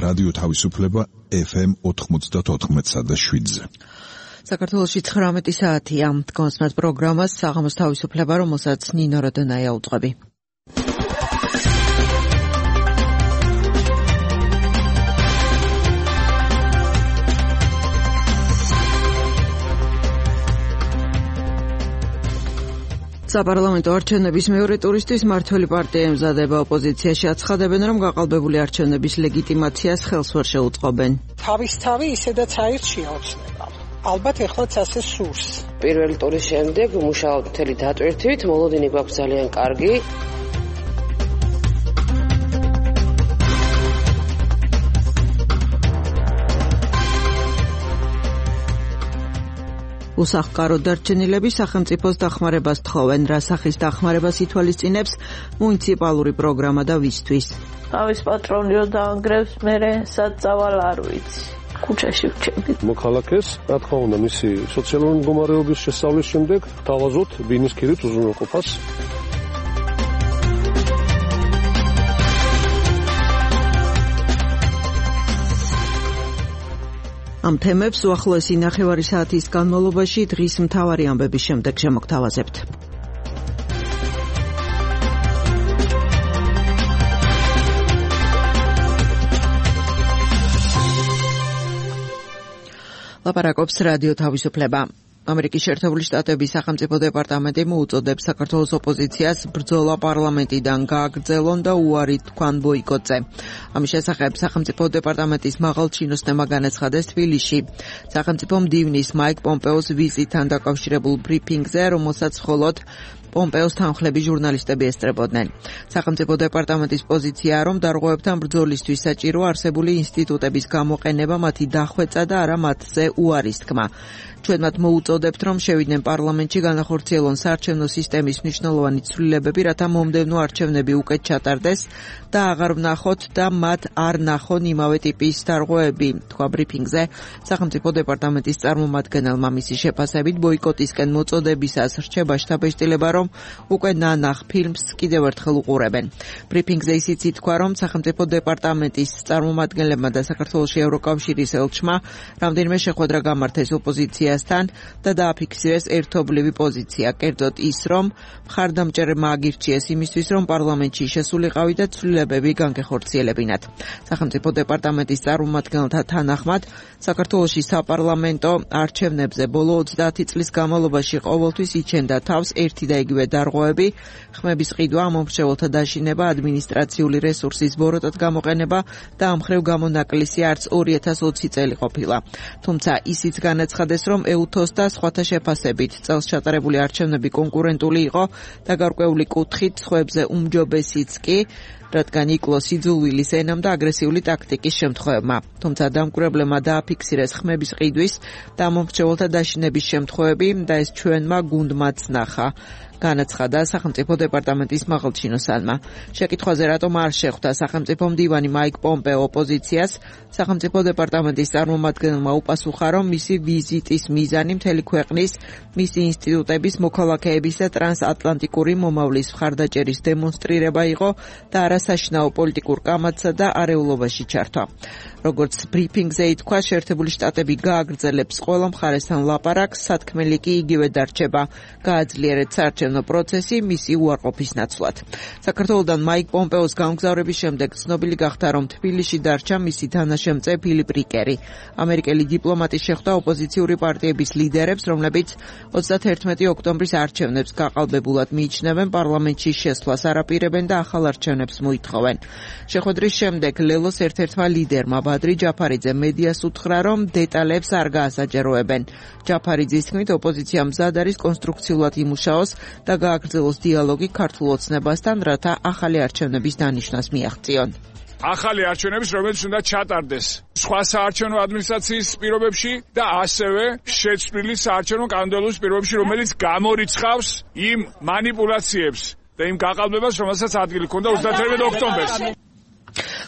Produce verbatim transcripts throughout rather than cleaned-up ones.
რადიო თავისუფლება ეფ ემ ოთხმოცდაოთხ და შვიდზე. საქართველოში ცხრამეტი საათია. დგომსმათ პროგრამას საღამოს თავისუფლება, რომელსაც ნინო როდონაია უძღვები. საპარლამენტო არჩევნების მეორე ტურისთვის მმართველი პარტია ემზადება. ოპოზიციაში აცხადებენ, რომ გაყალბებული არჩევნების ლეგიტიმაციას ხელს ვერ შეუწყობენ. თავისთავი ისედაც აირჩია ოცნება. ალბათ ეხლაც ასე სურს. პირველი ტურის შემდეგ მუშაობთ მთელი დატვირთვით, მოლოდინი გვაქვს ძალიან კარგი. უსახკარო დარჩენილები სახელმწიფოს დახმარებას თხოვენ. რა სახის დახმარებას ითვალისწინებს მუნიციპალური პროგრამა და ვისთვის? თავის პატრონი რო დაანგრევს, მერე სად წავალ არ ვიცი. ქუჩაში ვჩებით. მოქალაქეს, რა თქმა უნდა, მისი სოციალური მდგომარეობის შესწავლის შემდეგ თავაზობთ ბინის ქირით უზრუნველყოფას. ამ თემებს უახლოესი ნახევარი საათის განმავლობაში დღის მთავარი ამბების შემდეგ შემოგთავაზებთ. ლაპარაკობს რადიო თავისუფლება. ამერიკის შეერთებული შტატების სახელმწიფო დეპარტამენტი მოუწოდებს საქართველოს ოპოზიციას ბრძოლა პარლამენტიდან გააგრძელონ და უარი თქვან ბოიკოტზე. ამის შესახებ სახელმწიფო დეპარტამენტის მაღალჩინოსნებმა განაცხადეს თბილისში. სახელმწიფო მდივნის მაიკ პომპეოს ვიზიტთან დაკავშირებულ ბრიფინგზე, რომელსაც მხოლოდ პომპეოს თანხლები ჟურნალისტები ესწრებოდნენ. სახელმწიფო დეპარტამენტის პოზიციაა, რომ დარღვევებთან ბრძოლისთვის საჭირო არსებული ინსტიტუტების გამოყენება, მათი დახვეწა და არა მათზე უარის თქმა. ჩვენ მათ მოუწოდებთ, რომ შევიდნენ პარლამენტში, განახორციელონ საარჩევნო სისტემის მნიშვნელოვანი ცვლილებები, რათა მომდევნო არჩევნები უკეთ ჩატარდეს და აღარ ვნახოთ და მათ არ ნახონ იმავე ტიპის დარღვევები, თქვა ბრიფინგზე სახელმწიფო დეპარტამენტის წარმომადგენელმა. მისი შეფასებით, ბოიკოტისკენ მოწოდებისას რჩება შთაბეჭდილება, რომ უკვე ნანახ ფილმს კიდევ ერთხელ უყურებენ. ბრიფინგზე ისიც ითქვა, რომ სახელმწიფო დეპარტამენტის წარმომადგენლებმა და საქართველოში ევროკავშირის ელჩმა რამდენიმე შეხვედრა გამართეს ოპოზიციასთან და დააფიქსირეს ერთობლივი პოზიცია. კერძოდ ის, რომ მხარდამჭერებმა აგირჩიეს იმისთვის, რომ პარლამენტში შესულიყავი და ცვლილებები განგეხორციელებინათ. სახელმწიფო დეპარტამენტის წარმომადგენელთა თანახმად, საქართველოში საპარლამენტო არჩევნებზე ბოლო ოცდაათი წლის განმავლობაში ყოველთვის იჩენდა თავს ერთი და იგივე დარღვევები, ხმების ყიდვა, მომრჩეველთა დაშინება, ადმინისტრაციული რესურსის ბოროტად გამოყენება და ამხრივ გამონაკლისი არც ორი ათას ოცი წელი ყოფილა. თუმცა ისიც განაცხადეს, რომ ეუთოს და სხვათა შეფასებით წელს ჩატარებული არჩევნები კონკურენტული იყო და გარკვეული კუთხით სხვებზე უმჯობესიც კი, რადგან იკლო სიძულვილის ენამ და აგრესიული ტაქტიკის შემთხვევებმა. თუმცა დამკვირვებლებმა დააფიქსირეს ხმების ყიდვის და მომრჩეველთა დაშინების შემთხვევები და ეს ჩვენმა გუნდმაც ნახა. განაცხადა სახელმწიფო დეპარტამენტის მაღალჩინოსანმა. შეკითხვაზე რატომ არ შეხვდა სახელმწიფო მდივანი მაიკ პომპეო ოპოზიციას, სახელმწიფო დეპარტამენტის წარმომადგენელმა უპასუხა, რომ მისი ვიზიტის მიზანი მთელი ქვეყნის, მისი ინსტიტუტების, მოქალაქეების და ტრანსატლანტიკური მომავლის მხარდაჭერის დემონსტრირება იყო და არა საშინაო პოლიტიკურ კამათსა და არეულობაში ჩართვა. როგორც ბრიფინგზე ითქვა, შეერთებული შტატები გააგრძელებს ყველა მხარესთან ლაპარაკს, სათქმელი კი იგივე დარჩება. გააძლიერეთ საარჩევნო პროცესი მისი უარყოფის ნაცვლად. საქართველოდან მაიკ პომპეოს გამგზავრების შემდეგ ცნობილი გახდა, რომ თბილისში დარჩა მისი თანაშემწე ფილიპ რიკერი. ამერიკელი დიპლომატი შეხვდა ოპოზიციური პარტიების ლიდერებს, რომლებიც ოცდაათი ოქტომბრის არჩევნებს გაყალბებულად მიიჩნევენ, პარლამენტში შესვლას არაპირებენ და ახალ არჩევნებს მოითხოვენ. შეხვედრის შემდეგ ლელოს ერთ-ერთმა ლიდერმა ბადრი ჯაფარიძე მედიას უთხრა, რომ დეტალებს არ გაასაჯაროებენ. ჯაფარიძის თქმით, ოპოზიცია მზად არის კონსტრუქციულად იმუშაოს და გააგრძელოს დიალოგი ქართულ ოცნებასთან, რათა ახალი არჩევნების დანიშვნას მიაღწიონ. ახალი არჩევნების, რომელიც უნდა ჩატარდეს სხვა საარჩევნო ადმინისტრაციის პირობებში და ასევე შეცვლილი საარჩევნო კანონმდებლობის პირობებში, რომელიც გამორიცხავს იმ მანიპულაციებს და იმ გაყალბებას, რომელსაც ადგილი ჰქონდა ოცდაათი ოქტომბერს.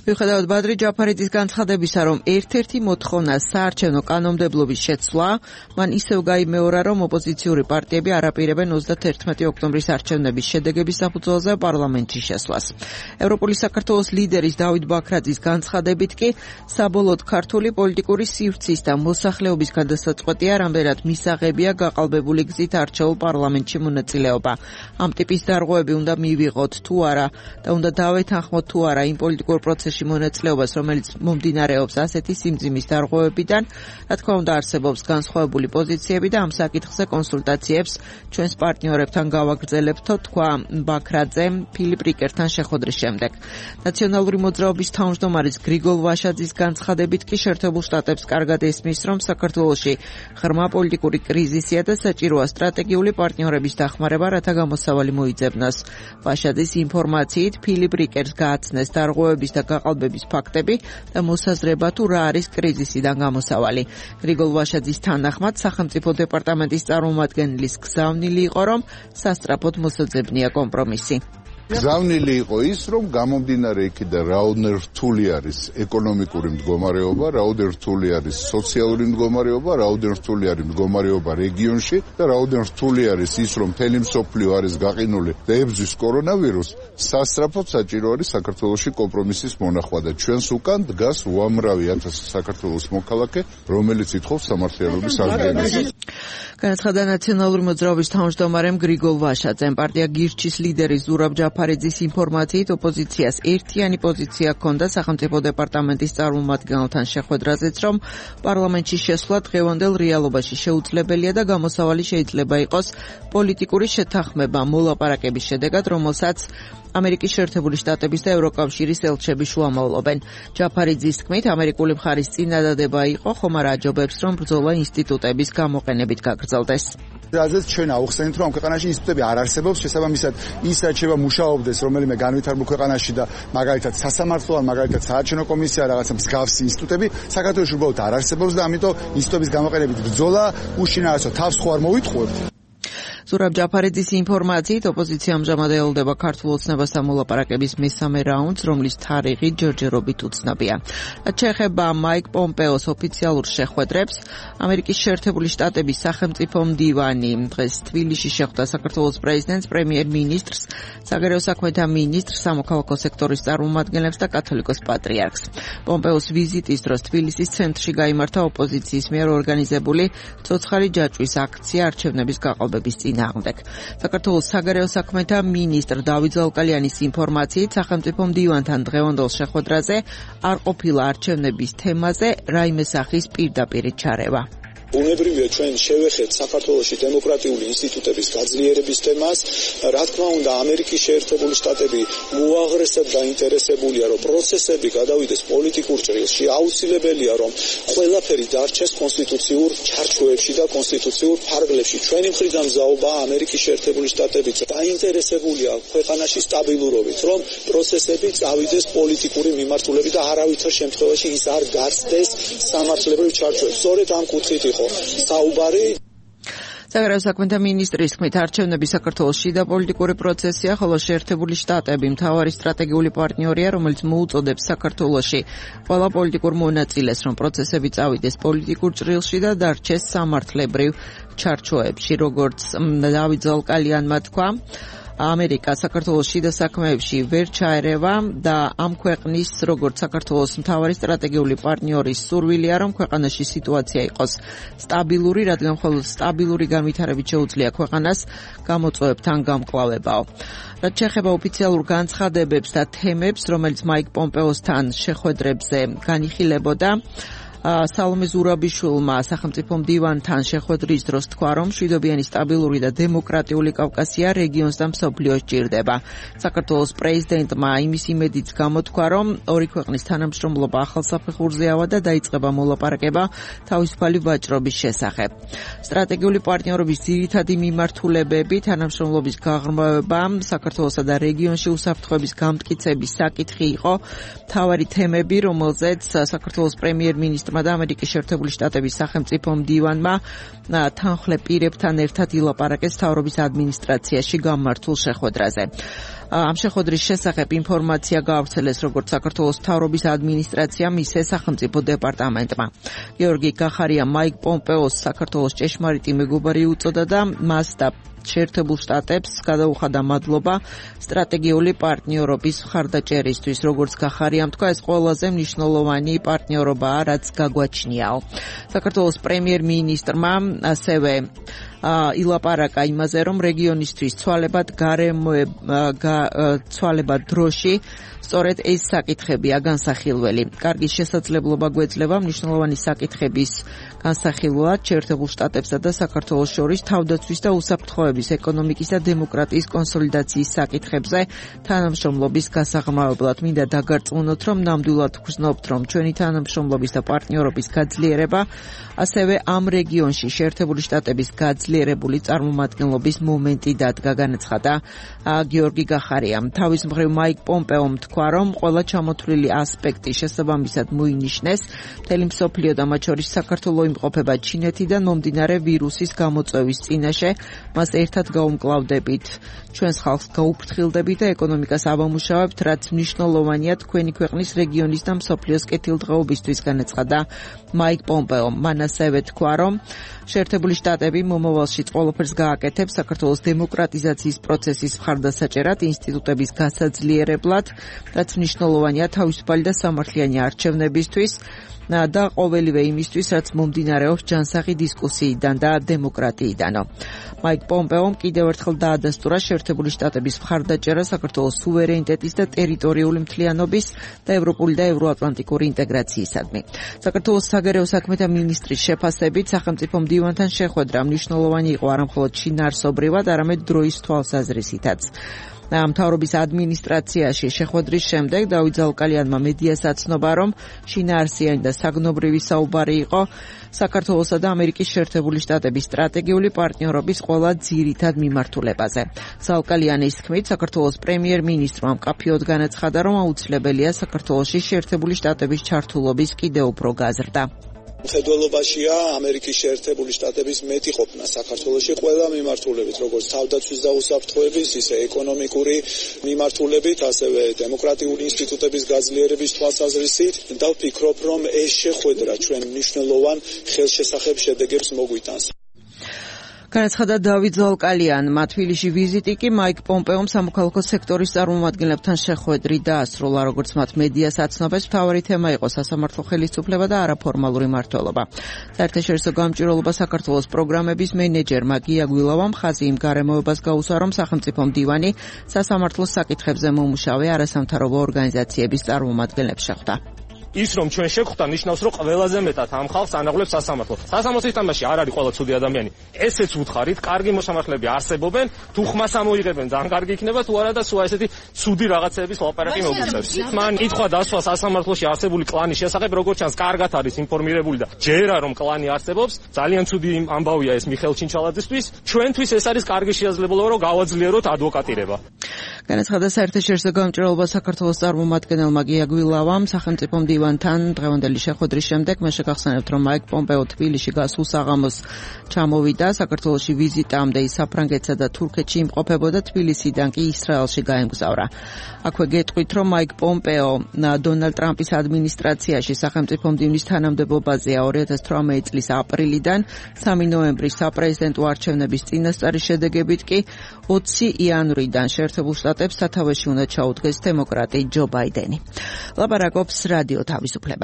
მიუხედავად ბადრი ჯაფარიძის განცხადებისა, რომ ერთ-ერთი მოთხოვნა საარჩევნო კანონმდებლობის შეცვლა, მან ისევ გაიმეორა, რომ ოპოზიციური პარტიები არ აპირებენ ოცდაათი ოქტომბრის არჩევნების შედეგების საფუძველზე პარლამენტში შესვლას. ევროპული საქართველოს ლიდერის დავით ბაქრაძის განცხადებით კი საბოლოოდ ქართული პოლიტიკური სივრცის და მოსახლეობის გადასაწყვეტია, რამდენად მისაღებია გაყალბებული გზით არჩეულ პარლამენტში მონაწილეობა. ამ ტიპის დარღვევები უნდა მივიღოთ თუ არა და უნდა დავეთანხმოთ თუ არა იმ პოლიტიკურ პროცესში მონაწილეობას, რომელიც მომდინარეობს ასეთი სიმძიმის დარღვევებიდან. რა თქმა უნდა, არსებობს განსხვავებული პოზიციები და ამ საკითხზე კონსულტაციებს ჩვენს პარტნიორებთან გავაგრძელებთო, თქვა ბაქრაძე ფილიპ რიკერთან შეხვედრის შემდეგ. ნაციონალური მოძრაობის თავმჯდომარის გრიგოლ ვაშაძის განცხადებით კი შეერთებულ შტატებს კარგად ესმის, რომ საქართველოში ღრმა პოლიტიკური კრიზისია და საჭიროა სტრატეგიული პარტნიორების დახმარება, რათა გამოსავალი მოიძებნოს. ვაშაძის ინფორმაციით ფილიპ რიკერს გააცნეს დარღვევების და გაყალბების ფაქტები და მოსაზრება თუ რა არის კრიზისიდან გამოსავალი. გრიგოლ ვაშაძის თანახმად სახელმწიფო დეპარტამენტის წარმომადგენლის გზავნილი იყო, რომ სასწრაფოდ მოსაძებნია კომპრომისი. გზავნილი იყო ის, რომ გამომდინარე იქიდან რაოდნერ რთული არის ეკონომიკური მდგომარეობა, რაოდნერ რთული არის სოციალური მდგომარეობა, რაოდნერ რთული არის მდგომარეობა რეგიონში და რაოდნერ რთული არის ის, რომ მთელი მსოფლიო არის გაყინული და ებრძვის კორონავირუსს, სასწრაფოდ საჭირო არის საქართველოში კომპრომისის მონახვა და ჩვენს უკან დგას უამრავი ათასი საქართველოს მოქალაქე, რომელიც ითხოვს სამართლიანობის აღდგენას. განაცხადა ნაციონალური მოძრაობის თავმჯდომარემ გრიგოლ ვაშაძემ. პარტია გირჩის ლიდერის ზურაბ ჯაფარიძის ინფორმაციით ოპოზიციას ერთიანი პოზიცია ჰქონდა სახელმწიფო დეპარტამენტის წარმომადგენელთან შეხვედრაზეც, რომ პარლამენტში შესვლა დღევანდელ რეალობაში შეუძლებელია და გამოსავალი შეიძლება იყოს პოლიტიკური შეთანხმება მოლაპარაკების შედეგად, რომელსაც ამერიკის შეერთებული შტატების და ევროკავშირის ელჩები შუამავლობენ. ჯაფარიძის თქმით, ამერიკული მხარის წინადადება იყო, ხომ არა აჯობებს, რომ ბრძოლა ინსტიტუტების გამოყენებით გაგრძელდეს. რაზეც ჩვენ აუხსენით, რომ ამ ქვეყანაში ინსტიტუტები არ არსებობს, შესაბამისად ის საჩება მუშაობდეს რომელიმე განვითარებულ ქვეყანაში და მაგალითად სასამართლო ან მაგალითად საარჩევნო კომისია, რაღაცა მსგავსი ინსტიტუტები საქართველოში უბრალოდ არ არსებობს და ამიტომ ინსტიტუტების გამოყენებით ბრძოლა უშინაარსო თავს ხო არ მოვითხოვებთ. ზურაბ ჯაფარიძის ინფორმაციით ოპოზიცია ამჟამად ელოდება ქართულ ოცნებასთან მოლაპარაკების მესამე რაუნდს, რომლის თარიღი ჯერჯერობით უცნობია. რაც შეეხება მაიკ პომპეოს ოფიციალურ შეხვედრებს, ამერიკის შეერთებული შტატების სახელმწიფო მდივანი დღეს თბილისში შეხვდა საქართველოს პრეზიდენტს, პრემიერ-მინისტრს, საგარეო საქმეთა მინისტრს, სამოქალაქო სექტორის წარმომადგენლებს და კათოლიკოს პატრიარქს. პომპეოს ვიზიტის დროს თბილისის ცენტრში გაიმართა ოპოზიციის მიერ ორგანიზებული ცოცხალი ჯაჭვის აქცია არჩევნების გაყალბების წინააღმდეგ. საქართველოს საგარეო საქმეთა მინისტრ დავით ზალკალიანის ინფორმაციით, სახელმწიფო მდივანთან დღევანდელ შეხვედრაზე არ ყოფილა არჩევნების თემაზე რაიმე სახის პირდაპირ ჩარევა. ბუნებრივია ჩვენ შევეხეთ საქართველოში დემოკრატიული ინსტიტუტების გაძლიერების თემას. რა თქმა უნდა, ამერიკის შეერთებული შტატები უაღრესად დაინტერესებულია, რომ პროცესები გადავიდეს პოლიტიკურ ჭრილში. აუცილებელია, რომ ყველაფერი დარჩეს კონსტიტუციურ ჩარჩოებში და კონსტიტუციურ ფარგლებში. ჩვენი მხრიდან მზაობა ამერიკის შეერთებული შტატებიც დაინტერესებულია ქვეყანაში სტაბილურობით, რომ პროცესები წავიდეს პოლიტიკური მიმართულებით და არავითარ შემთხვევაში ის არ გაცდეს სამართლებრივ ჩარჩოებს. სწორედ ამ კუთხით საუბარი. საგარეო საქმეთა მინისტრის თქმით, არჩევნები საქართველოს შიდა პოლიტიკური პროცესია, ხოლო შეერთებული შტატები მთავარი სტრატეგიული პარტნიორია, რომელიც მოუწოდებს საქართველოში ყველა პოლიტიკურ მონაწილეს, რომ პროცესები წავიდეს პოლიტიკურ ჭრილში და დარჩეს სამართლებრივ ჩარჩოებში, როგორც დავით ზალკალიანმა თქვა. ამერიკა საქართველოს შიდა საქმეებში ვერ ჩაერევა და ამ ქვეყნის, როგორც საქართველოს მთავარი სტრატეგიული პარტნიორის სურვილია, რომ ქვეყანაში სიტუაცია იყოს სტაბილური, რადგან მხოლოდ სტაბილური განვითარებით შეუძლია ქვეყანას გამოწვევებთან გამკლავებაო. რაც შეეხება ოფიციალურ განცხადებებს და თემებს, რომელიც მაიკ პომპეოსთან შეხვედრებზე განიხილებოდა, სალომე ზურაბიშვილმა სახელმწიფო მდივანთან შეხვედრის დროს თქვა, რომ მშვიდობიანი, სტაბილური და დემოკრატიული კავკასია რეგიონს და მსოფლიოს ჭირდება. საქართველოს პრეზიდენტმა იმის იმედიც გამოთქვა, რომ ორი ქვეყნის თანამშრომლობა ახალ საფეხურზეავა და დაიწყება მოლაპარაკება თავისუფალი ვაჭრობის შესახებ. სტრატეგიული პარტნიორობის ძირითადი მიმართულებები, თანამშრომლობის გაღრმავება, საქართველოსა და რეგიონში უსაფრთხოების გამტკიცების საკითხი იყო მთავარი თემები, რომელზეც საქართველოს პრემიერ-მინისტრმა და ამერიკის შეერთებული შტატების სახელმწიფო მდივანმა თანხლებ პირებთან ერთად ილაპარაკეს მთავრობის ადმინისტრაციაში გამართულ შეხვედრაზე. ამ შეხვედრის შესახებ ინფორმაცია გაავრცელეს როგორც საქართველოს მთავრობის ადმინისტრაციამ, ისე სახელმწიფო დეპარტამენტმა. გიორგი გახარიამ მაიკ პომპეოს საქართველოს ჭეშმარიტი მეგობარი უწოდა და მას და შეერთებულ შტატებს გადაუხადა მადლობა სტრატეგიული პარტნიორობის მხარდაჭერისთვის. როგორც გახარიამ თქვა, ეს ყველაზე მნიშვნელოვანი პარტნიორობაა, რაც გაგვაჩნიაო. საქართველოს პრემიერ-მინისტრმა ასევე ილაპარაკა იმაზე, რომ რეგიონისთვის ცვალებად გარემოებ ცვალებად დროში სწორედ ეს საკითხებია განსახილველი. კარგი შესაძლებლობა გვეძლება მნიშვნელოვანი საკითხების განსახილველად შეერთებულ შტატებსა და საქართველოს შორის თავდაცვის და უსაფრთხოების, ეკონომიკის და დემოკრატიის კონსოლიდაციის საკითხებზე თანამშრომლობის გასაღრმავებლად. მინდა დაგარწმუნოთ, რომ ნამდვილად ვგრძნობთ, რომ ჩვენი თანამშრომლობის და პარტნიორობის გაძლიერება ასევე ამ რეგიონში შეერთებული შტატების გაძლიერებული წარმომადგენლობის მომენტი დადგა, განაცხადა გიორგი გახარიამ. თავის მხრივ მაიკ პომპეომ თქვა, რომ ყველა ჩამოთვლილი ასპექტი შესაბამისად მოინიშნეს. მთელი მსოფლიო და მათ შორის საქართველო იმყოფება ჩინეთიდან მომდინარე ვირუსის გამოწვევის წინაშე. მას ერთად გაუმკლავდებით, ჩვენს ხალხს გაუფრთხილდებით და ეკონომიკას ავამუშავებთ, რაც მნიშვნელოვანია თქვენი ქვეყნის რეგიონის და მსოფლიოს კეთილდღეობისთვის, განაცხადა მაიკ პომპეომ. მან ასევე თქვა, რომ შეერთებული შტატები მომავალში ყველაფერს გააკეთებს საქართველოს დემოკრატიზაციის პროცესის მხარდასაჭერად, ინსტიტუტების გასაძლიერებლად, რაც მნიშვნელოვანია თავისუფალი და სამართლიანი არჩევნებისთვის და ყოველივე იმისთვის, რაც მომდინარეობს ჯანსაღი დისკუსიიდან და დემოკრატიიდანო. მაიკ პომპეომ კიდევ ერთხელ დაადასტურა შეერთებული შტატების მხარდაჭერა საქართველოს სუვერენიტეტის და ტერიტორიული მთლიანობის და ევროპული და ევროატლანტიკური ინტეგრაციისადმი. საქართველოს საგარეო საქმეთა მინისტრის შეფასებით, სახელმწიფო მდივანთან შეხვედრა მნიშვნელოვანი იყო არამხოლოდ შინაარსობრივად, არამედ დროის თვალსაზრისითაც. მთავრობის ადმინისტრაციაში შეხვედრის შემდეგ დავით ზალკალიანმა მედიას აცნობა, რომ შინაარსიანი და საგნობრივი საუბარი იყო საქართველოსა და ამერიკის შეერთებული შტატების სტრატეგიული პარტნიორობის ყველა ძირითად მიმართულებაზე. ზალკალიანის თქმით, საქართველოს პრემიერ-მინისტრმა მკაფიოდ განაცხადა, რომ აუცილებელია საქართველოში შეერთებული შტატების ჩართულობის კიდევ უფრო გაზრდა. მხედველობაშია ამერიკის შეერთებული შტატების მეტი ყოფნა საქართველოში ყველა მიმართულებით, როგორც თავდაცვის და უსაფრთხოების, ისე ეკონომიკური მიმართულებით, ასევე დემოკრატიული ინსტიტუტების გაძლიერების თვალსაზრისით. და ვფიქრობ, რომ ეს შეხვედრა ჩვენ მნიშვნელოვან ხელშესახებ შედეგებს მოგვიტანს. განაცხადა დავით ზალკალიანმა. თბილისში ვიზიტი კი მაიკ პომპეომ სამოქალაქო სექტორის წარმომადგენლებთან შეხვედრი დაასრულა. როგორც მათ მედიას აცნობს, მთავარი თემა იყო სასამართლო ხელისუფლება და არაფორმალური მმართველობა. საერთაშორისო გამჭვირვალობა საქართველოს პროგრამების მენეჯერმა გია გვილავამ ხაზი იმ გარემოებას გაუსვა, რომ სახელმწიფო მდივანი სასამართლოს საკითხებზე მომუშავე არასამთავრობო ორგანიზაციების წარმომადგენლებს შეხვდა. ის რომ ჩვენ შეგხვდა ნიშნავს, რომ ყველაზე მეტად ამ ხალხს ანაღლებს სასამართლო. სასამართლოს თამაში არ არის ყველა ცუდი ადამიანი. ესეც უთხარით, კარგი მოსამართლეები არსებობენ, თუ ხმას ამოიღებენ, ძალიან კარგი იქნება, თუ არა და სულ ესეთი ცუდი რაღაცეების ლაპარაკი მოგვიწევს. მან კითხვა დასვა სასამართლოში არსებული კლანის შესახებ, როგორც ჩანს, კარგად არის ინფორმირებული და ჯერა რომ კლანი არსებობს, ძალიან ცუდი ამბავია ეს მიხეილ ჩინჩალაძისთვის. ჩვენთვის ეს არის კარგი შესაძლებლობა, რომ გავაძლიეროთ ადვოკატირება. განაცხადა საერთაშორისო გამჭვირვალობა საქართველოს წარმომადგენელმა გია გვილავამ სახელმწიფო მდივანთან დღევანდელი შეხვედრის შემდეგ. მე შეგახსენებთ, რომ მაიკ პომპეო თბილისში გასულ საღამოს ჩამოვიდა. საქართველოში ვიზიტამდე ის საფრანგეთსა და თურქეთში იმყოფებოდა, თბილისიდან კი ისრაელში გაემგზავრა. აქვე გეტყვით, რომ მაიკ პომპეო დონალდ ტრამპის ადმინისტრაციაში სახელმწიფო მდივნის თანამდებობაზეა ორი ათას თვრამეტი წლის აპრილიდან. სამი ნოემბრის საპრეზიდენტო არჩევნების წინასწარი შედეგებით კი ოცი იანვრიდან შეერთებულ შტატებს სათავეში უნდა ჩაუდგეს დემოკრატი ჯო ბაიდენი. ლაპარაკობს რადიო თავისუფლება.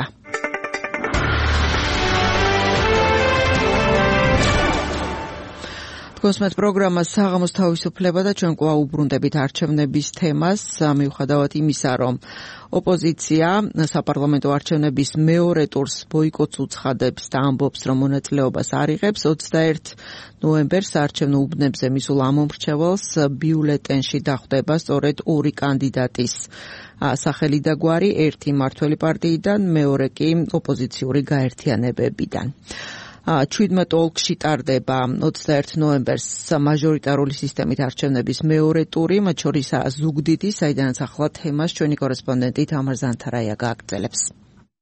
გოსმეთ პროგრამა საღამოს თავისუფლება და ჩვენ კვლავ უბრუნდებით არჩევნების თემას, მიუხედავად იმისა, რომ ოპოზიცია საპარლამენტო არჩევნების მეორე ტურს ბოიკოტს უცხადებს და ამბობს, რომ მონაწილეობას არ იღებს. ოცდაერთი ნოემბერს არჩევნო უბნებზე მისულ ამომრჩეველს ბიულეტენში დახვდება სწორედ ორი კანდიდატის სახელი და გვარი, ერთი მმართველი პარტიიდან, მეორე კი ოპოზიციური გაერთიანებებიდან. ჩვიდმეტ ოლქში ტარდება ოცდაერთი ნოემბერს მაჟორიტარული სისტემით არჩევნების მეორე ტური, მათ შორისაა ზუგდიდი, საიდანაც ახლა თემას ჩვენი კორესპონდენტი თამარ ზანთარაია გააგრძელებს.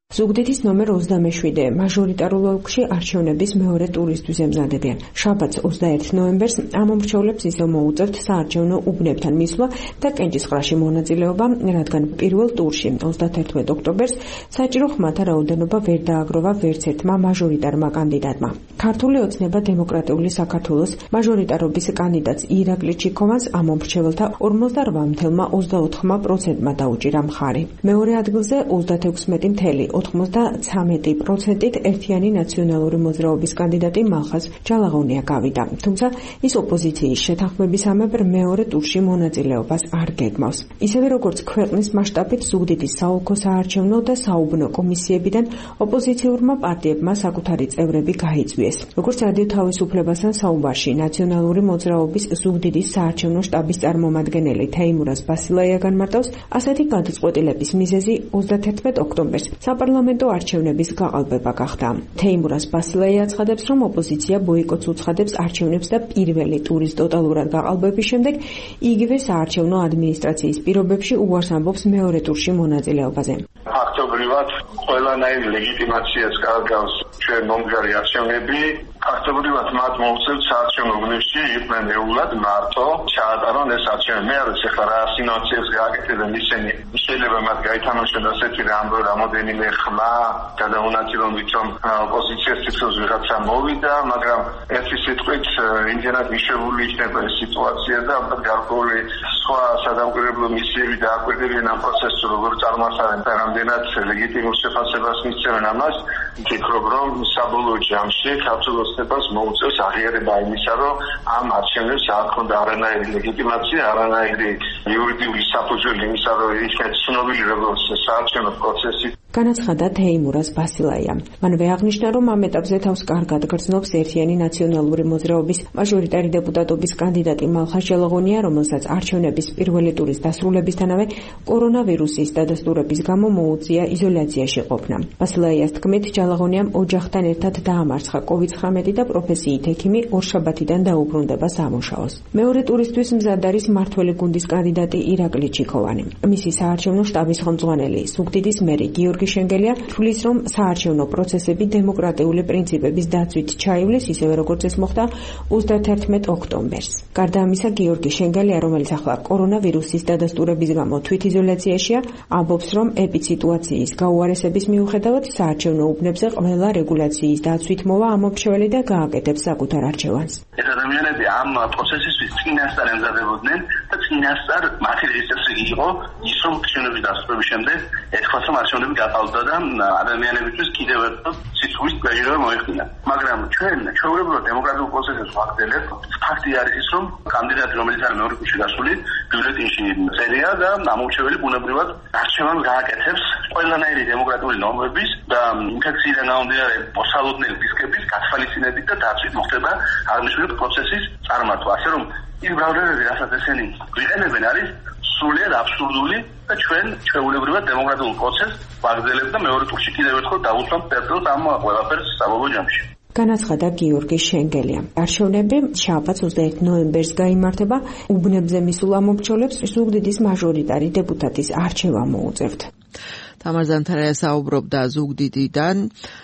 ზუგდიდის ნომერ ოცდამეშვიდე მაჟორიტარულ ოლქში არჩევნების მეორე ტურისთვის ემზადებიან. შაბათს ოცდაერთი ნოემბერს ამომრჩევლებს ისევ მოუწევთ საარჩევნო უბნებთან მისვლა და კენჭისყრაში მონაწილეობა, რადგან პირველ ტურში ოცდათერთმეტ ოქტომბერს საჭირო ხმათა რაოდენობა ვერ დააგროვა ვერც ერთმა მაჟორიტარმა კანდიდატმა. ქართული ოცნება დემოკრატიული საქართველოს მაჟორიტარობის კანდიდატს ირაკლი ჩიქოვანს ამომრჩეველთა ორმოცდარვა ათეულმა ოცდაოთხმა პროცენტმა დაუჭირა მხარი. მეორე ადგილზე ოცდათექვსმეტი ათეული ოცდაცამეტი პროცენტით ერთიანი ნაციონალური მოძრაობის კანდიდატი მალხაზ ჯალაღონია გავიდა. თუმცა ის ოპოზიციის შეთანხმებისამებრ მეორე ტურში მონაწილეობას არ გეგმავს. ისევე როგორც ქვეყნის მასშტაბით ზუგდიდის საოლქო საარჩევნო და საუბნო კომისიებიდან ოპოზიციურმა პარტიებმა საკუთარი წევრები გაიწვიეს. როგორც რადიო თავისუფლებასთან საუბარში ნაციონალური მოძრაობის ზუგდიდის საარჩევნო შტაბის წარმომადგენელი თეიმურაზ ბასილაია განმარტავს, ასეთი გადაწყვეტილების მიზეზი ოცდათერთმეტ ოქტომბერს საპარლამენტო არჩევნების გაყალბება გახდა. თეიმურაზ ბასილაია აცხადებს, რომ ოპოზიცია ბოიკოტს უცხადებს არჩევნებს და პირველი ტურის ტოტალურად გაყალბების შემდეგ იგივე საარჩევნო ადმინისტრაციის პირობებში უარს ამბობს მეორე ტურში მონაწილეობაზე. ფაქტობრივად ყველანაირ ლეგიტიმაციას კარგავს ჩვენ მომგარი არჩევნები. ფაქტობრივად მათ მოუწევთ საარჩევნო უბნებში იყვნენ ეულად მარტო ჩაატარონ ეს არჩევნები. მე არ ვიცი ხა რა სინოციებს გააკეთებენ ისინი. შეიძლება მათ გაითამაშონ ასეთი რამოდენიმე ხმა გადაუნაწილონ რომ ოპოზიციას თითქოს ვიღაცა მოვიდა, მაგრამ ერთი სიტყვით იმდენად მიშებული იქნება ეს სიტუაცია და ალბათ გარკვეული სხვა სადამკვირვებლო მისიები დააკვირდებიან ამ პროცესს როგორ წარმართავენ და რამდენად ლეგიტიმურ შეფასებას მისცემენ ამას. ვფიქრობ, რომ საბოლოო ჯამში ქართულ ოცნებას მოუწევს აღიარება იმისა, რომ ამ არჩევნებს არ ჰქონდა არანაირი ლეგიტიმაცია, არანაირი იურიდიული საფუძველი იმისა, რომ იქნებ ცნობილი როგორც საარჩევნო პროცესი. განაცხადა თეიმურაზ ბასილაია. მანვე აღნიშნა, რომ ამ ეტაპზე თავს კარგად გრძნობს ერთიანი ნაციონალური მოძრაობის მაჟორიტარი დეპუტატობის კანდიდატი მალხაზ ჯალაღონია, რომელსაც არჩევნების პირველი ტურის დასრულებისთანავე კორონავირუსის დადასტურების გამო მოუწია იზოლაციაში ყოფნა. ბასილაიას თქმით, ჯალაღონიამ ოჯახთან ერთად დაამარცხა კოვიდ ცხრამეტი და პროფესიით ექიმი ორშაბათიდან დაუბრუნდება სამუშაოს. მეორე ტურისთვის მზად არის მართველი გუნდის კანდიდატი ირაკლი ჩიქოვანი. მისი საარჩევნო შტაბის ხელმძღვანელი ზუგდიდის მერი გიორგი შენგელია თვლის, რომ საარჩევნო პროცესები დემოკრატიული პრინციპების დაცვით ჩაივლის, ისევე როგორც ეს მოხდა ოცდათერთმეტ ოქტომბერს. გარდა ამისა, გიორგი შენგელია, რომელიც ახლა კორონავირუსის დადასტურების გამო თვითიზოლაციაშია, ამბობს, რომ ეპიდემიის გაუარესების მიუხედავად საარჩევნო უბნებზე ყველა რეგულაციის დაცვით მოვა ამომრჩეველი და გააკეთებს საკუთარ არჩევანს. ეს ადამიანები ამ პროცესისთვის წინასწარ ემზადებოდნენ და წინასწარ მათი რეგისტრაცია იყო ის, რომ არჩევნების დასრულების შემდეგ ეთქვათ, რომ არჩევნები გაყალბდა და ადამიანებისთვის კიდევ ერთხელ სიცოცხლის გაიჟღერება მოიხდინა. მაგრამ ჩვენ ჩვეულებრივად დემოკრატიულ პროცესებს ვახდენებთ. ფაქტი არის ის, რომ კანდიდატი, რომელიც არის მეორე ტურში დასული, ბიულეტენში წერია და ამომრჩეველი ბუნებრივად არჩევანს გააკეთებს ყველანაირი დემოკრატიული ნორმების და ინფექციიდან გამომდინარე მოსალოდნელი რისკების გათვალისწინებით და დაცვით მოხდება აღნიშნული პროცესის წარმართვა. ასე რომ ის ბრალდებები, რასაც ესენი ვიყენებენ, არის სრულიად აბსურდული და ჩვენ ჩვეულებრივად დემოკრატიულ პროცესს ვაგრძელებთ და მეორე ტურში კიდევ ერთხელ დავუწყებთ წერტილს ამ ყველაფერს საბოლოო ჯამში. განაცხადა გიორგი შენგელია. არჩევნები შაბათს ოცდაერთი ნოემბერს გაიმართება. უბნებზე მისულ ამომრჩევლებს ზუგდიდის მაჟორიტარი დეპუტატის არჩევა მოუწევთ. თამარ ზანთარაია საუბრობდა ზუგდიდიდან.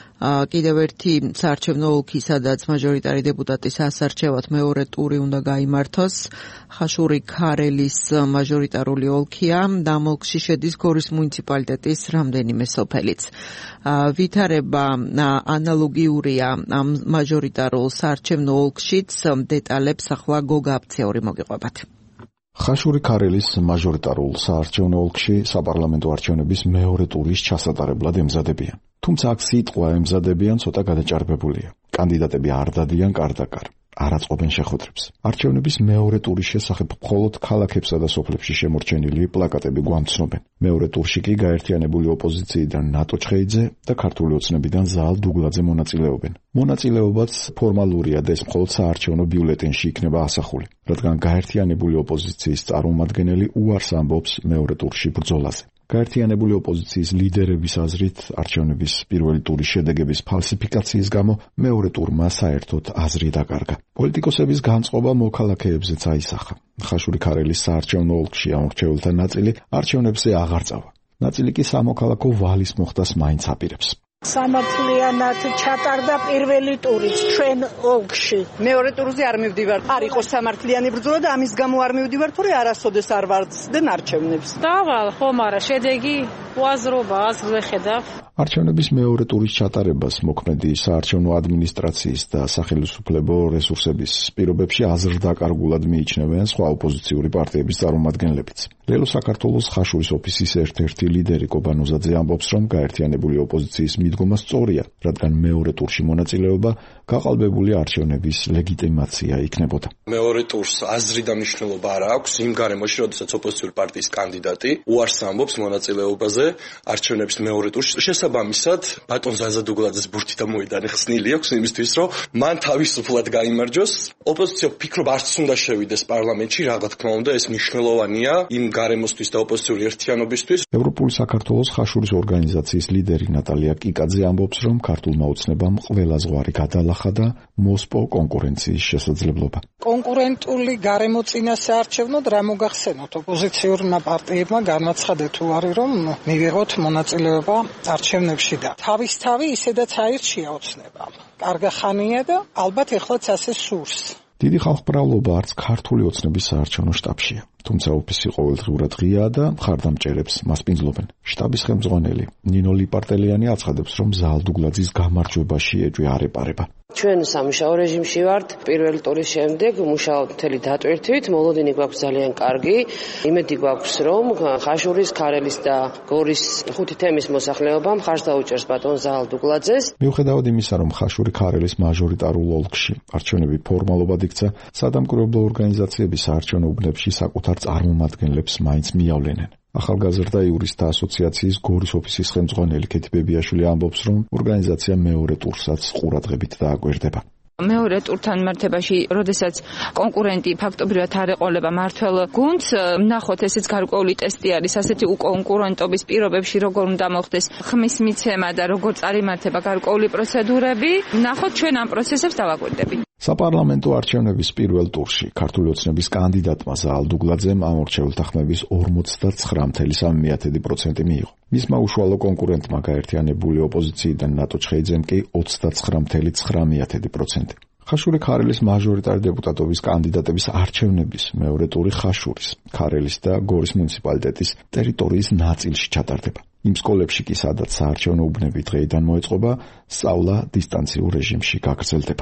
კიდევ ერთი საარჩევნო ოლქი, სადაც მაჟორიტარი დეპუტატის ასარჩევად მეორე ტური უნდა გაიმართოს, ხაშური ქარელის მაჟორიტარული ოლქია. ამ ოლქში შედის გორის მუნიციპალიტეტის რამდენიმე სოფელიც. ვითარება ანალოგიურია ამ მაჟორიტარულ საარჩევნო ოლქშიც. დეტალებს ახლა გოგა აფციური მოგიყვებათ. ხაშური ქარელის მაჟორიტარულ საარჩევნო ოლქში საპარლამენტო არჩევნების მეორე ტურის ჩასატარებლად ემზადებიან. თუმცა აქ სიტყვა ემზადებიან ცოტა გადაჭარბებულია. კანდიდატები არ დადიან კარდაკარ, არ აწყობენ შეხოთრებს. არჩევნების მეორე ტურის შესახებ მხოლოდ ქალაქებსა და სოფლებში შემორჩენილი პლაკატები გვამცნობენ. მეორე ტურში კი გაერთიანებული ოპოზიციიდან ნატო ჩხეიძე და ქართული ოცნებიდან ზაალ დუგლაძე მონაწილეობენ. მონაწილეობაც ფორმალურია და ეს მხოლოდ საარჩევნო ბიულეტენში იქნება ასახული, რადგან გაერთიანებული ოპოზიციის წარმომადგენელი უარს ამბობს მეორე ტურში ბრძოლაზე. გაერთიანებული ოპოზიციის ლიდერების აზრით არჩევნების პირველი ტურის შედეგების ფალსიფიკაციის გამო მეორე ტურმა საერთოდ აზრი დაკარგა. პოლიტიკოსების განწყობა მოქალაქეებზეც აისახა. ხაშური ქარელის საარჩევნო ოლქში ამორჩეულთა ნაწილი არჩევნებზე აღარ წავა. ნაწილი კი სამოქალაქო ვალის მოხდას მაინც აპირებს. სამართლიანად ჩატარდა პირველი ტურიც ჩვენ ოლქში. მეორე ტურზე არ მივდივარ. არ იყო სამართლიანი ბრძოლა და ამის გამო არ მივდივარ, თორე არასოდეს არ ვარცდენ არჩევნებს. დავალ, ხომ არა, შედეგი უაზრობა აზრზე ხედავ. არჩევნების მეორე ტურის ჩატარებას მოქმედი საარჩევნო ადმინისტრაციის და სახელმწიფო რესურსების პირობებში აზრდაკარგულად მიიჩნევენ სხვა ოპოზიციური პარტიების წარმომადგენლებიც. ლელო საქართველოს ხაშურის ოფისის ერთ-ერთი ლიდერი კობანოზაძე ამბობს, რომ გაერთიანებული ოპოზიციის მიდგომა სწორია, რადგან მეორე ტურში მონაწილეობა გაყალბებული არჩევნების ლეგიტიმაცია იქნებოდა. მეორე ტურს აზრი და მნიშვნელობა არ აქვს იმ გარემოში, როდესაც ოპოზიციური პარტიის კანდიდატი უარს ამბობს მონაწილეობაზე არჩევნების მეორე ტურში. შესაბამისად, ბატონ ზაზა დუგლაძეს ბურთი და მოედანი ხსნილი აქვს იმისთვის, რომ მან თავისუფლად გაიმარჯვოს. ოპოზიცია ფიქრობ არც უნდა შევიდეს პარლამენტში, რა თქმა უნდა, ეს მნიშვნელოვანია იმ გარემოსთვის და ოპოზიციური ერთიანობისთვის. ევროპული საქართველოს ხაშურის ორგანიზაციის ლიდერი ნატალია კიკაძე ამბობს, რომ ქართულმა ოცნებამ ყველა ზღვარი გადალახა და მოსპო კონკურენციის შესაძლებლობა. კონკურენტული გარემოწინა საარჩევნოდ რა მოგახსენოთ ოპოზიციურმა პარტიებმა განაცხადეთ უარი, რომ მივიღოთ მონაწილეობა არჩევნებში და თავისთავი ისედაც აირჩია ოცნებამ. კარგა ხანია და ალბათ ეხლაც ასე სურს. დიდი ხალხმრავლობა არც ქართული ოცნების საარჩევნო შტაბშია. თუმცა ოფისი ყოველდღიურად ღიაა და მხარდამჭერებს მასპინძლობენ. შტაბის ხელმძღვანელი ნინო ლიპარტელიანი აცხადებს, რომ ზალდუგლაძის გამარჯვებაში ეჭვი არ ეპარება. ჩვენ სამუშაო რეჟიმში ვართ. პირველი ტურის შემდეგ მუშაობთ მთელი დატვირთვით. მოლოდინი გვაქვს ძალიან კარგი. იმედი გვაქვს, რომ ხაშურის, ქარელის და გორის ხუთი თემის მოსახლეობა მხარს დაუჭერს ბატონ ზალდუგლაძეს. მიუხედავად იმისა, რომ ხაშური ქარელის მაჟორიტარულ ოლქში არჩევნები ფორმალობად იქცა, სადამკვირვებლო ორგანიზაციები საარჩევნო უბნებში საკუთარ წარმომადგენლებს მაინც მიავლენენ. ახალგაზრდა იურისტთა ასოციაციის გორის ოფისის ხელმძღვანელი ქეთი ბებიაშვილი ამბობს, რომ ორგანიზაცია მეორე ტურსაც ყურადღებით დააკვირდება. მეორე ტურთან მიმართებაში, როდესაც კონკურენტი ფაქტობრივად არ ეყოლება მართველ გუნდს, ნახოთ ესეც გარკვეული ტესტი არის, ასეთი უკონკურენტობის პირობებში როგორ უნდა მოხდეს ხმის მიცემა და როგორ წარიმართება გარკვეული პროცედურები, ნახოთ ჩვენ ამ პროცესებს დავაკვირდებით. საპარლამენტო არჩევნების პირველ ტურში ქართული ოცნების კანდიდატმა ზალდუგლაძემ ამორჩეულთა ხმების ორმოცდათხრა ფاصლე სამი პროცენტი მიიღო. მისმა უშუალო კონკურენტმა გაერთიანებული ოპოზიციიდან ნატო ჩხეიძემ კი ოცდათხრა ფاصლე ცხრა პროცენტი. ხაშური ქარელის მაჟორიტარი დეპუტატობის კანდიდატების არჩევნების მეორე ტური ხაშურის, ქარელის და გორის მუნიციპალიტეტის ტერიტორიის ნაწილში ჩატარდება. იმ სკოლებში კი სადაც საარჩევნო უბნები დღეიდან მოეწყობა, სწავლა დისტანციურ რეჟიმში გაგრძელდება.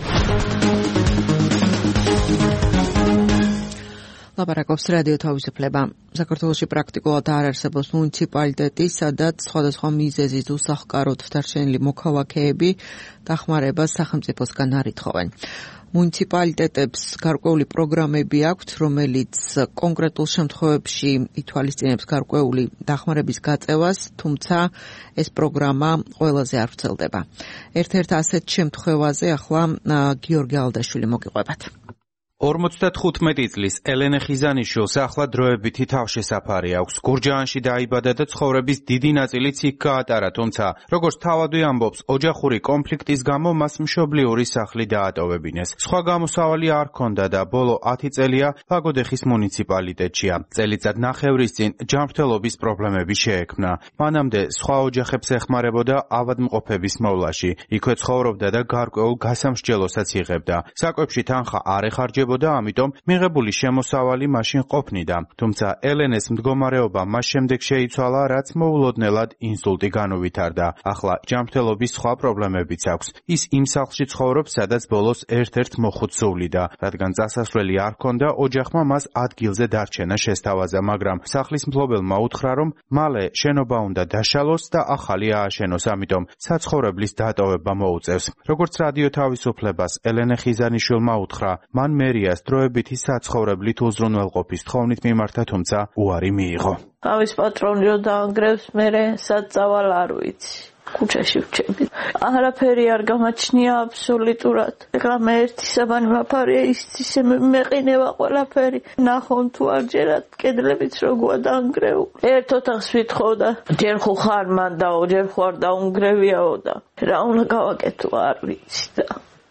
ლაპარაკობს რადიო თავისუფლება. საქართველოში პრაქტიკულად არ არსებობს მუნიციპალიტეტი, სადაც სხვადასხვა მიზეზით უსახლკაროდ დარჩენილი მოქალაქეები დახმარებას სახელმწიფოსგან არ ითხოვენ. მუნიციპალიტეტებს გარკვეული პროგრამები აქვთ, რომელიც კონკრეტულ შემთხვევებში ითვალისწინებს გარკვეული დახმარების გაწევას, თუმცა ეს პროგრამა ყველაზე არ ვრცელდება. ერთ-ერთ ასეთ შემთხვევაზე ახლა გიორგი ალდაშვილი მოგიყვებათ. ორმოცდათხუთმეტი წლის ელენე ხიზანიშვილს ახლა დროებითი თავშესაფარი აქვს. გურჯაანში დაიბადა და ცხოვრების დიდი ნაწილიც იქ გაატარა, თუმცა როგორც თავადვე ამბობს, ოჯახური კონფლიქტის გამო მას მშობლიური სახლი დაატოვებინეს. სხვა გამოსავალი არ ჰქონდა და ბოლო ათი წელია ლაგოდეხის მუნიციპალიტეტშია. წელიწად ნახევრის წინ ჯანმრთელობის პრობლემები შეექმნა. მანამდე სხვა ოჯახებს ეხმარებოდა ავადმყოფების მოვლაში. იქვე ცხოვრობდა და გარკვეულ გასამსჯელოსაც იღებდა. საკვებში თანხა არ ეხარჯებოდა და ამიტომ მიღებული შემოსავალი მაშინ ყოფნიდა. თუმცა ელენეს მდგომარეობა მას შემდეგ შეიცვალა, რაც მოულოდნელად ინსულტი განუვითარდა. ახლა ჯანმრთელობის სხვა პრობლემებიც აქვს. ის იმ სახლში ცხოვრობს, სადაც ბოლოს ერთ-ერთ მოხუც სუვლიდა. რადგან წასასვლელი არ ჰქონდა, ოჯახმა მას ადგილზე დარჩენა შესთავაზა, მაგრამ სახლის მფლობელმა უთხრა, რომ მალე შენობა უნდა დაშალოს და ახალი ააშენოს, ამიტომ საცხოვრებლის დატოვება მოუწევს. როგორც რადიო თავისუფლებას ელენე ხიზანიშვილმა უთხრა, მან მერი დროებითი საცხოვრებლით უზრუნველყოფის თხოვნით მიმართა, თუმცა უარი მიიღო. თავის პატრონი რო დაანგრევს, მერე სად წავალ არ ვიცი. ქუჩაში ვჩები. არაფერი არ გამაჩნია აბსოლუტურად. ეხლა მე ერთი საბანი მაფარია, ის ისე მეყინება ყველაფერი. ნახონ თუ არ ჯერათ კედლებიც როგოა დაანგრეულ. ერთ ოთახს ვითხოვდა, ჯერ ხო ხარ მანდაო, ჯერ ხო არ დაუნგრევიაო და რა უნდა გავაკეთო არ ვიცი და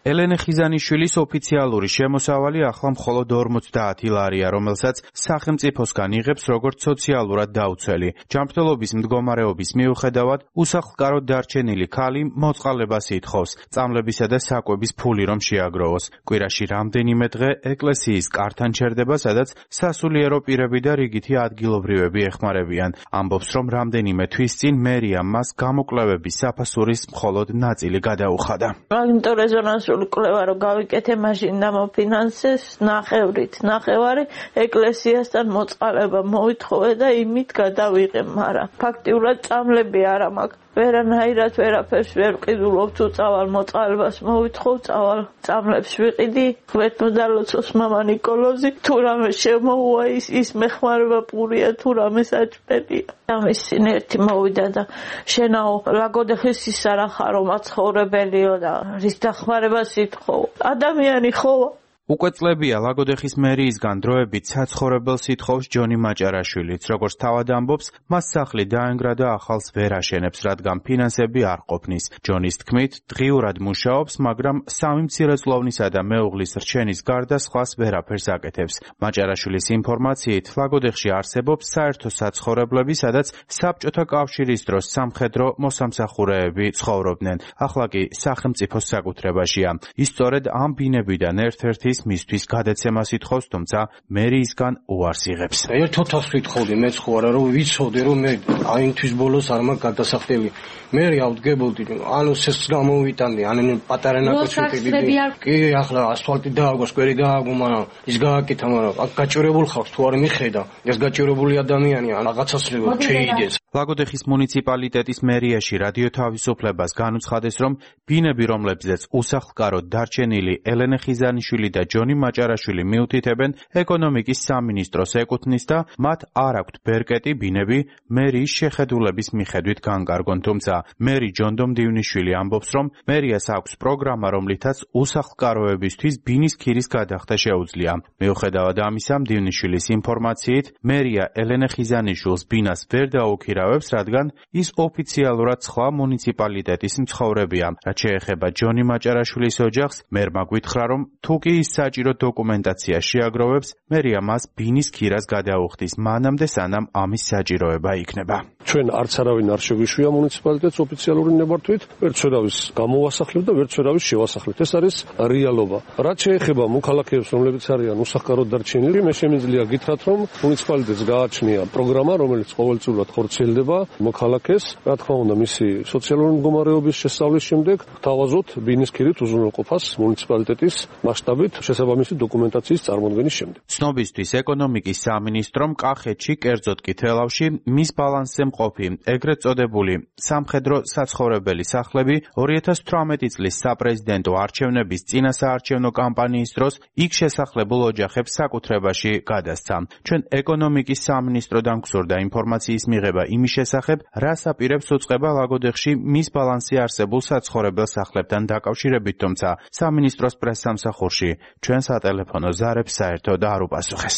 ელენე ხიზანიშვილის ოფიციალური შემოსავალი ახლა მხოლოდ ორმოცდაათი ლარია, რომელსაც სახელმწიფოსგან იღებს როგორც სოციალურად დაუცველი. ჯანმრთელობის მდგომარეობის მიუხედავად, უსახლკაროდ დარჩენილი ქალი მოწყალებას ითხოვს, წამლებისა და საკვების ფული რომ შეაგროვოს. კვირაში რამდენიმე დღე ეკლესიის კართან ჩერდება, სადაც სასულიერო პირები და რიგითი ადგილობრივები ეხმარებიან. ამბობს, რომ რამდენიმე თვის წინ მერია მას გამოკვლევების საფასურის მხოლოდ ნაწილი გადაუხადა. მაგნიტურ რეზონანსული კვლევა რო გავიკეთე, მაშინ დამოფინანსეს ნახევრით, ნახევარი ეკლესიასთან მოწყალება მოითხოვე და იმით გადავიღე, მაგრამ ფაქტიურად წამლები არა მაქვს. ვერანაირად ვერაფერს ვერ ვყიდულობ, თუ წავალ მოწყალებას მოვითხოვ, წავალ წამლებს ვიყიდი, ღვთმოდა ლოცოს მამა ნიკოლოზი, თუ რამე შემოუვა ის ის მეხმარება პურია, თუ რამე საჭმელია. ამის წინ ერთი მოვიდა და შენაო ლაგოდეხის ის არა ხარო მაცხოვრებელიო და რის დახმარებას ითხოვ. ადამიანი ხო? უკვე წლებია ლაგოდეხის მერიისგან დროებით საცხოვრებელს ითხოვს ჯონი მაჭარაშვილიც. როგორც თავად ამბობს, მას სახლი დაენგრა და ახალს ვერ აშენებს, რადგან ფინანსები არ ყოფნის. ჯონის თქმით, დღიურად მუშაობს, მაგრამ სამი მცირეწლოვნისა და მეუღლის რჩენის გარდა სხვას ვერაფერს აკეთებს. მაჭარაშვილის ინფორმაციით, ლაგოდეხში არსებობს საერთო საცხოვრებლები, სადაც საბჭოთა კავშირის დროს სამხედრო მოსამსახურეები ცხოვრობდნენ. ახლა კი სახელმწიფოს საკუთრებაშია. ის სწორედ ამ ბინებიდან ერთ-ერთი მისთვის გადაცემას ითხოვს, თუმცა მერიისგან უარს იღებს. ერთ ოთახს ვითხოვდი, მეც ხო არა რომ ვიცოდე რომ მე აი თვის ბოლოს არ მაქვს გადასახდელი. მე ავდგებოდი, ანუ სეს გამოვიტანდი, ანუ პატარა ნაკოჩები. კი, ახლა ასფალტი დააგოს, კვერი დააგო, მაგრამ ის გააკეთა, მაგრამ აქ გაჭირებულ ხავს თუ არ მიხედა. ეს გაჭირებული ადამიანი რაღაცას შეიდეს. ლაგოდეხის მუნიციპალიტეტის მერიაში რადიო თავისუფლებას განუცხადეს, რომ ბინები, რომლებზეც უსახლკაროდ დარჩენილი ელენე ხიზანიშვილი და ჯონი მაჭარაშვილი მიუთითებენ, ეკონომიკის სამინისტროს ეკუთვნის და მათ არ აქვთ ბერკეტი ბინები მერიის შეხედულების მიხედვით განკარგონ. თუმცა მერი ჯონდო მდივნიშვილი ამბობს, რომ მერიას აქვს პროგრამა, რომლითაც უსახლკაროებისთვის ბინის ქირის გადახდა შეუძლია. მიუხედავად ამისა, მდივნიშვილის ინფორმაციით, მერია ელენე ხიზანიშვილს ბინას ვერ დაუქირავებს, რადგან ის ოფიციალურად სხვა მუნიციპალიტეტის მცხოვრებია. რაც შეეხება ჯონი მაჭარაშვილის ოჯახს, მერმა გვითხრა, რომ თუ კი ის საჭირო დოკუმენტაცია შეაგროვებს, მერია მას ბინის ქირას გადაუხდის, მანამდე სანამ ამის საჭიროება იქნება. ჩვენ არც არავინ არ შეგვიშვია მუნიციპალიტეტს ოფიციალური ნებართვით, ვერც ვერავის გამოვასახლებ და ვერც ვერავის შევასახლებ. ეს არის რეალობა. რაც შეეხება მოქალაქეებს, რომლებიც არიან უსახლკაროდ დარჩენილი, მე შემიძლია გითხრათ, რომ მუნიციპალიტეტს გააჩნია პროგრამა, რომელიც ყოველწლიურად ხორციელდება მოქალაქეს, რა თქმა უნდა, მისი სოციალური მდგომარეობის შესწავლის შემდეგ, თავაზობთ ბინის ქირით უზრუნველყოფას მუნიციპალიტეტის მასშტაბით შესაბამისი დოკუმენტაციის წარმოდგენის შემდეგ. ცნობისთვის ეკონომიკის სამინისტრომ კახეთში, კერძოდ კი თელავში მის ბალანსზე მყოფი ეგრეთ წოდებული სამხედრო საცხოვრებელი სახლები ორი ათას თვრამეტი წლის საპრეზიდენტო არჩევნების წინასაარჩევნო კამპანიის დროს იქ შესახლებულ ოჯახებს საკუთრებაში გადასცა. ჩვენ ეკონომიკის სამინისტროდან გვსურდა ინფორმაციის მიღება იმის შესახებ, რას აპირებს უწყება ლაგოდეხში მის ბალანსზე არსებულ საცხოვრებელ სახლებთან დაკავშირებით, თუმცა სამინისტროს პრესსამსახურში ჩვენ სატელეფონო ზარებს საერთოდ არ უპასუხეს.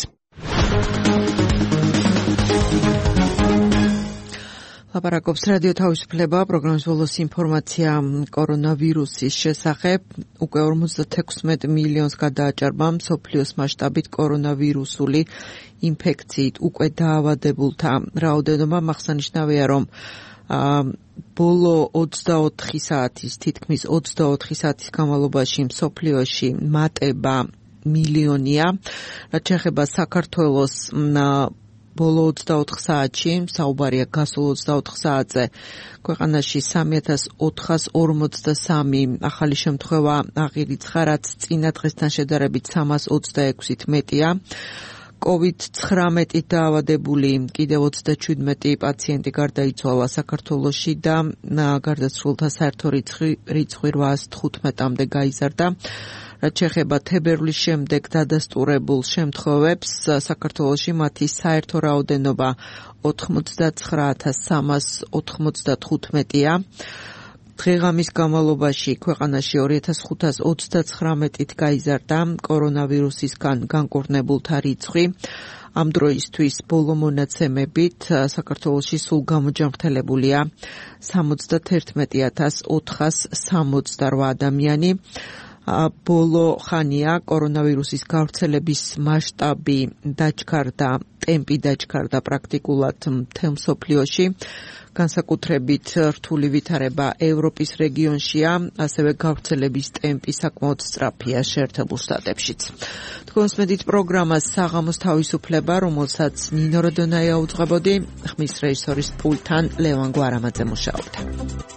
ლაპარაკობს რადიო თავისუფლება, პროგრამის ბოლოს ინფორმაცია კორონავირუსის შესახებ. უკვე ორმოცდათექვსმეტ მილიონს გადააჭარბა მსოფლიოს მასშტაბით კორონავირუსული ინფექციით უკვე დაავადებულთა რაოდენობა. აღსანიშნავია, რომ ბოლო ოცდაოთხი საათის, თითქმის ოცდაოთხი საათის განმავლობაში მსოფლიოში მატება მილიონია. რაც შეეხება საქართველოს ბოლო ოცდაოთხ საათში, საუბარია გასულ ოცდაოთხ საათზე, ქვეყანაში სამი ათას ოთხას ორმოცდასამი ახალი შემთხვევა აღირიცხა, რაც წინა დღესთან შედარებით სამას ოცდაექვსით მეტია. კოვიდ ცხრამეტით დაავადებული კიდევ ოცდაჩვიდმეტი პაციენტი გარდაიცვალა საქართველოში და გარდაცვლილთა საერთო რიცხვი რვაას თხუთმეტამდე გაიზარდა. რაც შეეხება თებერვლის შემდეგ დადასტურებულ შემთხვევებს, საქართველოში მათი საერთო რაოდენობა ოთხმოცდაცხრა ათას სამას ოთხმოცდათხუთმეტია. დღეღამის განმავლობაში ქვეყანაში ორი ათას ხუთას ოცდაცხრამეტით გაიზარდა კორონავირუსისგან განკურნებულთა რიცხვი. ამ დროისთვის ბოლო მონაცემებით საქართველოში სულ გამოჯანმრთელებულია სამოცდათერთმეტი ათას ოთხას სამოცდარვა ადამიანი. ბოლო ხანია კორონავირუსის გავრცელების მასშტაბი დაჩქარდა, ტემპი დაჩქარდა პრაქტიკულად მთელ მსოფლიოში. განსაკუთრებით რთული ვითარება ევროპის რეგიონშია, ასევე გავრცელების ტემპი საკმაოდ სწრაფია შეერთებულ შტატებშიც. თქვენს მედით პროგრამას საღამოს თავისუფლება, რომელსაც ნინო როდონაია უძღვებოდი, ხმის რეჟისორის პულტთან ლევან გვარამაძე მუშაობდა.